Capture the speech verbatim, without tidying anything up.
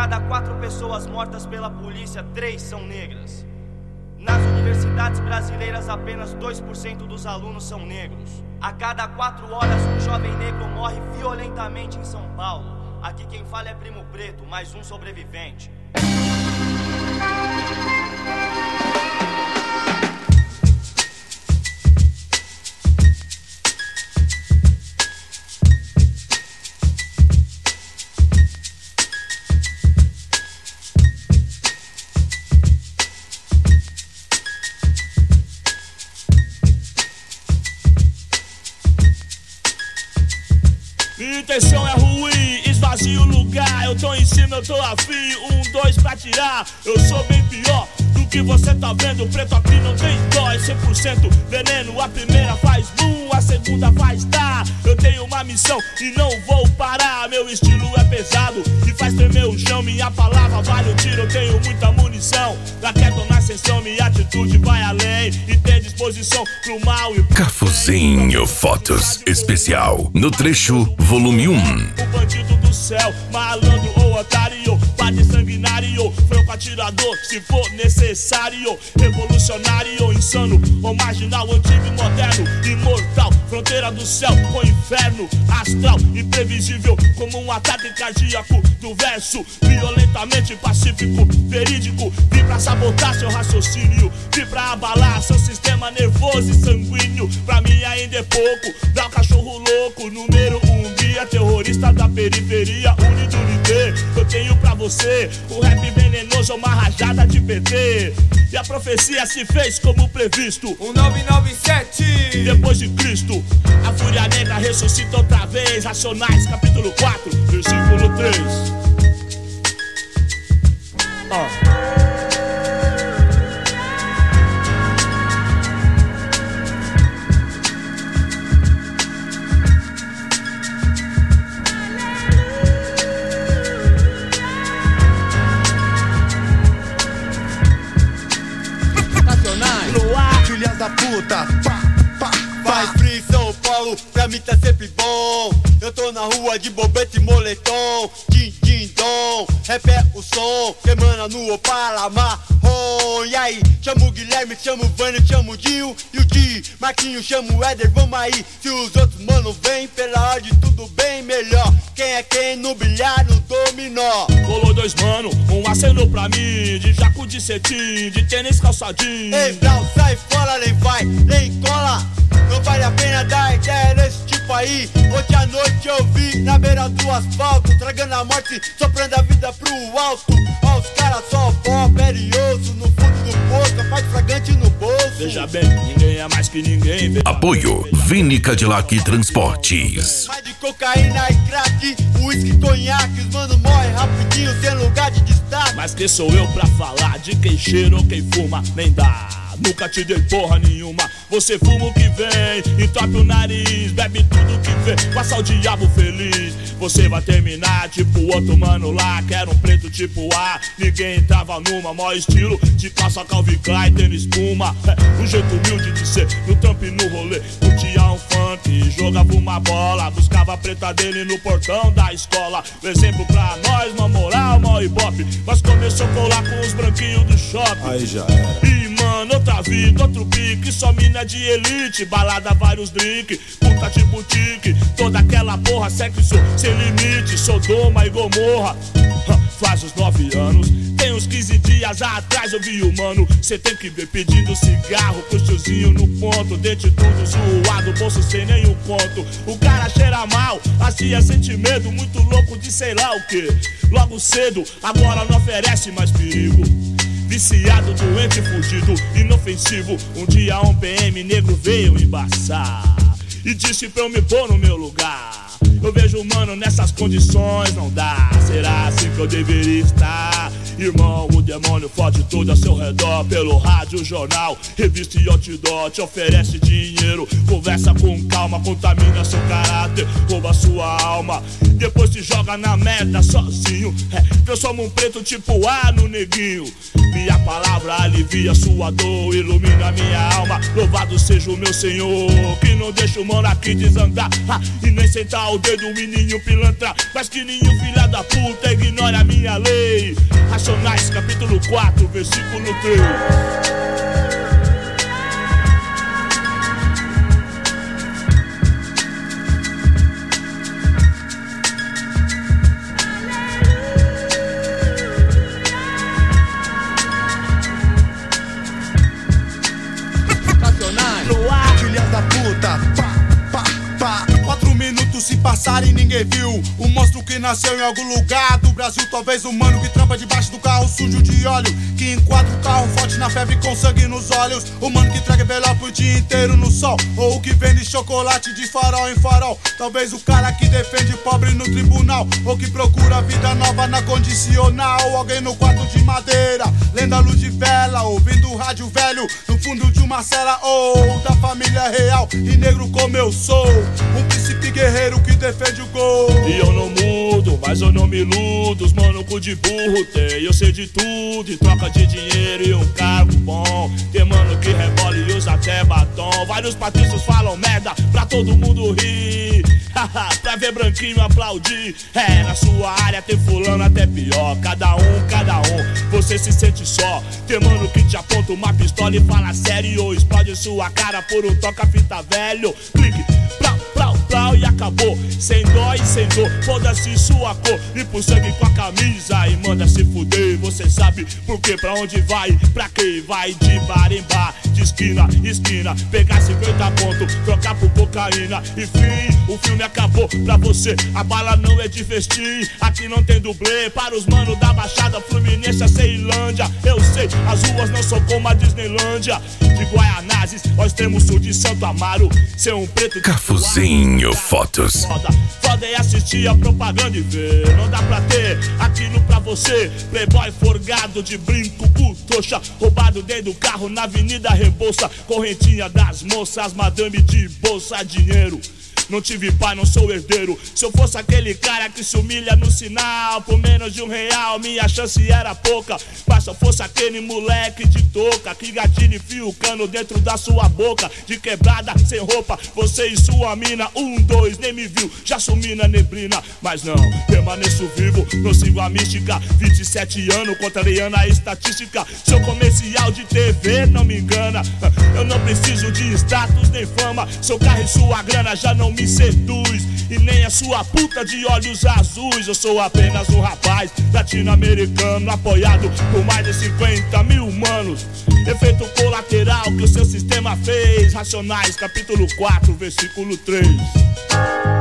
cada quatro pessoas mortas pela polícia, três são negras. Nas universidades brasileiras, apenas dois por cento dos alunos são negros. A cada quatro horas, um jovem negro morre violentamente em São Paulo. Aqui quem fala é Primo Preto, mais um sobrevivente. Minha intenção é ruim, esvazio o lugar. Eu tô em cima, eu tô afim, um, dois pra tirar. Eu sou bem pior do que você tá vendo. Preto aqui não tem dó, é cem por cento veneno. A primeira faz boom, a segunda faz tá. Eu tenho uma missão e não vou parar. Meu estilo é pesado e faz tremer o chão. Minha palavra vale o tiro, eu tenho muita munição. Pra quieto na sessão, minha atitude vai além. E tem disposição pro mal e Cafuzinho Fotos Especial no trecho volume um. O bandido do céu, malandro ou otário, padre sanguinário, franco atirador, se for necessário, revolucionário, insano ou marginal, antigo e moderno, imortal, fronteira do céu com inferno, astral, imprevisível, como um ataque cardíaco do verso, violentamente pacífico, verídico, vim pra sabotar seu raciocínio, vim pra abalar seu sistema nervoso e sanguíneo, pra mim ainda é pouco, dá o cachorro louco, número um, guia terrorista da periferia, unido unité, eu tenho pra você, o rap venenoso é uma rajada de P T, e a profecia se fez como previsto, um nove nove sete, depois de Cristo, a fúria negra ressuscita outra vez, Racionais, capítulo quatro, versículo três. Oh. Filhas da puta, pá, pá, faz frio em São Paulo, pra mim tá sempre bom. Eu tô na rua de bobete e moletom, din, din, dom. Rap é o som, que emana no Opala marrom. E aí, chamo o Guilherme, chamo o Vânio, chamo o Dinho e o Di. Marquinho, chamo o Éder, vamos aí. Se os outros mano vem, pela ordem tudo bem melhor. Quem é quem no bilhar, no dominó. Colou dois mano, um acenou pra mim, de jaco de cetim, de tênis calçadinho. Ei, Brau, sai fora, nem vai, nem cola. Não vale a pena dar ideia nesse tipo aí. Ontem à noite eu vi na beira do asfalto, tragando a morte, soprando a vida pro alto. Ó, os caras só pó, perioso, no fundo do poço, a parte fragante no bolso. Veja bem, ninguém é mais que ninguém. Apoio Vini Cadillac Transportes. Mais de cocaína e crack, uísque, conhaque, os mano morre rapidinho, sem lugar de destaque. Mas quem sou eu pra falar de quem cheira ou quem fuma? Nem dá. Nunca te dei porra nenhuma. Você fuma o que vem, entope o nariz, bebe tudo que vê, passa o diabo feliz. Você vai terminar tipo o outro mano lá, que era um preto tipo A. Ninguém entrava numa, maior estilo de calça Calvin Klein, tênis espuma. É, um jeito humilde de ser, no trampo e no rolê. Curtia um funk, jogava uma bola, buscava a preta dele no portão da escola. O exemplo pra nós, uma moral, uma ibope. Mas começou a colar com os branquinhos do shopping. Aí já era. E mano, outra vida, outro pique, só mina de elite, balada, vários drink, puta de boutique, toda aquela porra, sexo sem limite, Sodoma e Gomorra. Faz uns nove anos, tem uns quinze dias atrás eu vi o mano, cê tem que ver pedindo cigarro pro tiozinho no ponto, dente tudo zoado, bolso sem nenhum conto. O cara cheira mal, a tia sente medo, muito louco de sei lá o que. Logo cedo, agora não oferece mais perigo. Viciado, doente, fugido, inofensivo. Um dia um P M negro veio embaçar e disse pra eu me pôr no meu lugar. Eu vejo, mano, nessas condições não dá. Será assim que eu deveria estar? Irmão, o demônio fode tudo ao seu redor. Pelo rádio, jornal, revista e outdoor. Te oferece dinheiro, conversa com calma, contamina seu caráter, rouba sua alma. Depois te joga na merda sozinho. É, transforma um preto tipo A no neguinho. Minha palavra alivia sua dor, ilumina minha alma. Louvado seja o meu Senhor, que não deixa o mano aqui desandar, ah, e nem sentar o dedo em nenhum pilantra. Mas que nenhum filha da puta ignora a minha lei. Racionais, capítulo quatro, versículo três. Filhas da puta, pá, pá, pá. Quatro minutos se passaram e ninguém viu. Um monstro que nasceu em algum lugar do Brasil. Talvez um mano que trampa debaixo do carro sujo de óleo, que enquadra o carro forte na febre com sangue nos olhos. O mano que traga envelope o dia inteiro no sol, ou o que vende chocolate de farol em farol. Talvez o cara que defende pobre no tribunal, ou que procura vida nova na condicional. Alguém no quarto de madeira, lendo a luz de vela, ouvindo o rádio velho no fundo de uma cela. Ou da família real e negro como eu sou, um príncipe guerreiro que defende o gol. E eu não mudo, mas eu não me iludo. Os mano cu de burro tem, eu sei de tudo. E troca de dinheiro e um cargo bom. Tem mano que rebola e usa até batom. Vários patrícios falam merda pra todo mundo rir. Pra ver branquinho aplaudir. É, na sua área tem fulano até pior. Cada um, cada um, você se sente só. Tem mano que te aponta uma pistola e fala sério, ou explode sua cara por um toca-fita velho. Clique, plau, plau, plau e acabou. Sem dó e sem dor, foda-se sua cor. E por sangue com a camisa e manda se fuder. Você sabe por que, pra onde vai, pra quem vai. De bar em bar, de esquina, esquina. Pegar cinquenta pontos, trocar por cocaína. Enfim, o filme acabou pra você. A bala não é de festim, aqui não tem dublê. Para os manos da Baixada Fluminense, a Ceilândia. Eu sei, as ruas não são como a Disneylândia. De Guaianazes ao extremo sul de Santo Amaro. Ser um preto de Cafuzinho Fotos. Foda, foda é assistir a propaganda e ver. Não dá pra ter aquilo pra você. Playboy forgado de brinco, cu trouxa. Roubado dentro do carro na Avenida Rebouça. Correntinha das moças, madame de bolsa, dinheiro. Não tive pai, não sou herdeiro. Se eu fosse aquele cara que se humilha no sinal por menos de um real, minha chance era pouca. Mas se eu fosse aquele moleque de touca que gatilha e fia o cano dentro da sua boca, de quebrada, sem roupa, você e sua mina. Um, dois, nem me viu, já sumi na neblina. Mas não, permaneço vivo, não sigo a mística. Vinte e sete anos, contrariando a estatística. Seu comercial de T V não me engana. Eu não preciso de status nem fama. Seu carro e sua grana já não me seduz, e nem a sua puta de olhos azuis. Eu sou apenas um rapaz latino-americano, apoiado por mais de cinquenta mil humanos. Efeito colateral que o seu sistema fez. Racionais, capítulo quatro, versículo três.